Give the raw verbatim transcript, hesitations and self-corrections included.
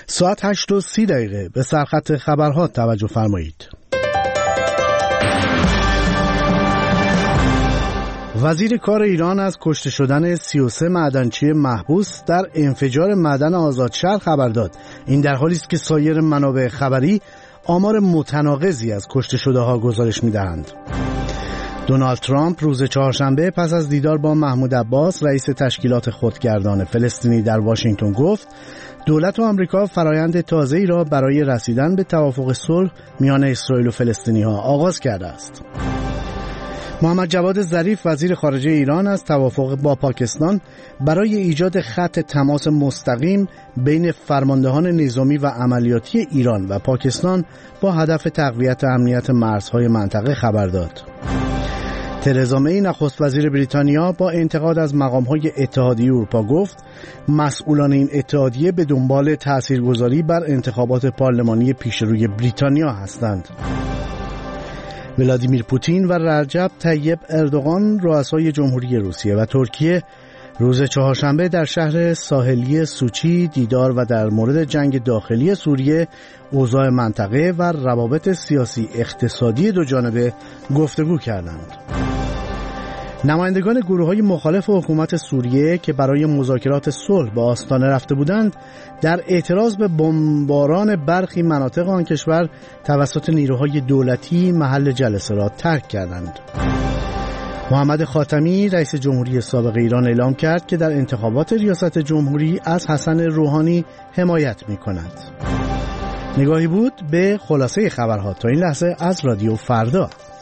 ساعت هشت و سی دقیقه به سرخط خبرها توجه فرمایید. وزیر کار ایران از کشته شدن سی و سه معدنچی محبوس در انفجار معدن آزادشهر خبر داد. این در حالی است که سایر منابع خبری آمار متناقضی از کشته شده ها گزارش می‌دهند. دونالد ترامپ روز چهارشنبه پس از دیدار با محمود عباس رئیس تشکیلات خودگردان فلسطینی در واشنگتن گفت دولت آمریکا فرایند تازه‌ای را برای رسیدن به توافق صلح میان اسرائیل و فلسطینی‌ها آغاز کرده است. محمد جواد ظریف وزیر خارجه ایران از توافق با پاکستان برای ایجاد خط تماس مستقیم بین فرماندهان نظامی و عملیاتی ایران و پاکستان با هدف تقویت امنیت مرزهای منطقه خبر داد. ترزا می نخست وزیر بریتانیا با انتقاد از مقام‌های اتحادیه اروپا گفت مسئولان این اتحادیه به دنبال تاثیرگذاری بر انتخابات پارلمانی پیشروی بریتانیا هستند. ولادیمیر پوتین و رجب طیب اردوغان رؤسای جمهوری روسیه و ترکیه روز چهارشنبه در شهر ساحلی سوچی دیدار و در مورد جنگ داخلی سوریه، اوضاع منطقه و روابط سیاسی اقتصادی دو جانبه گفتگو کردند. نمایندگان گروه‌های مخالف حکومت سوریه که برای مذاکرات صلح به آستانه رفته بودند در اعتراض به بمباران برخی مناطق آن کشور توسط نیروهای دولتی محل جلسه را ترک کردند. محمد خاتمی رئیس جمهوری سابق ایران اعلام کرد که در انتخابات ریاست جمهوری از حسن روحانی حمایت می‌کند. نگاهی بود به خلاصه خبرها تا این لحظه از رادیو فردا.